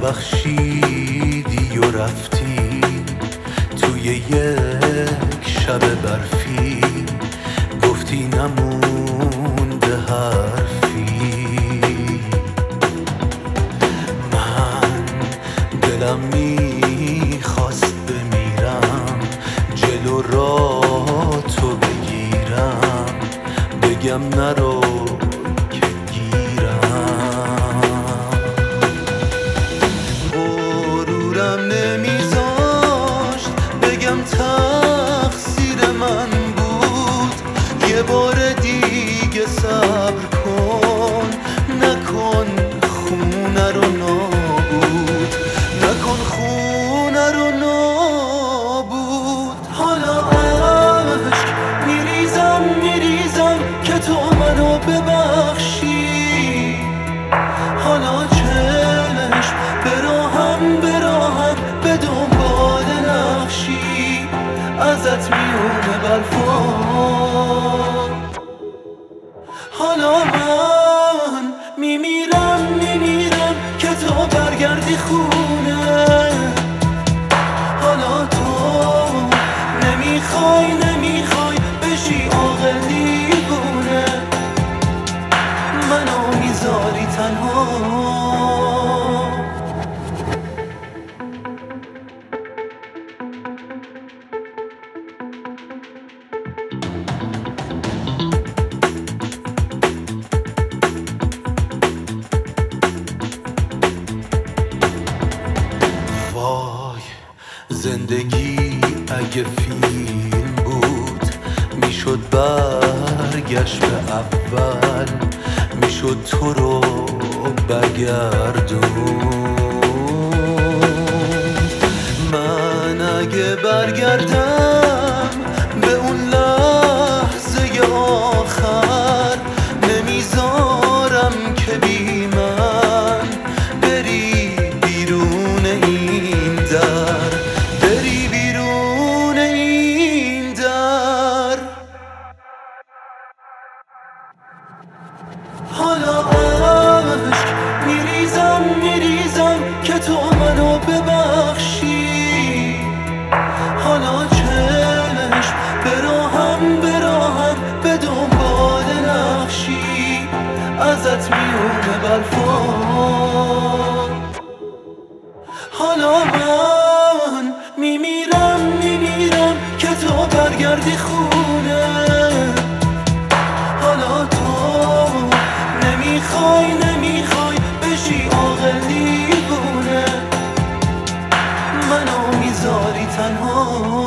نبخشیدی و رفتی توی یک شب برفی، گفتی نمونده حرفی. من دلم میخواست بمیرم، جلو راه تو بگیرم، بگم نرو که گیرم. غرورم نمیذاشت بگم تقصیر من بود، یه بار دیگه صبر کن، نکن خونه رو نابود، نکن خونه رو نابود. حالا عشق میریزم که تو منو ببخشی، حالا چشم براهم به دنبال نقشی، ازت میونه برفان. حالا من میمیرم که تو برگردی خونه، حالا تو نمیخوای بشی عاقل دیوونه، منو میذاری تنها. وای زندگی اگه فیلم بود، میشد برگشت به اول، میشد تو رو برگردون. من اگه برگردم به اون لحظه آخر، نمیذارم که بی من بری بیرون این در، بری بیرون این در. حالا عشق میریزم که تو منو ببخشی، حالا چشم براهم به دنبال نقشی، ازت میونه برفان. حالا من میمیرم که تو برگردی خونه، حالا تو نمیخوای بشی عاقل دیوونه، منو میذاری تنها.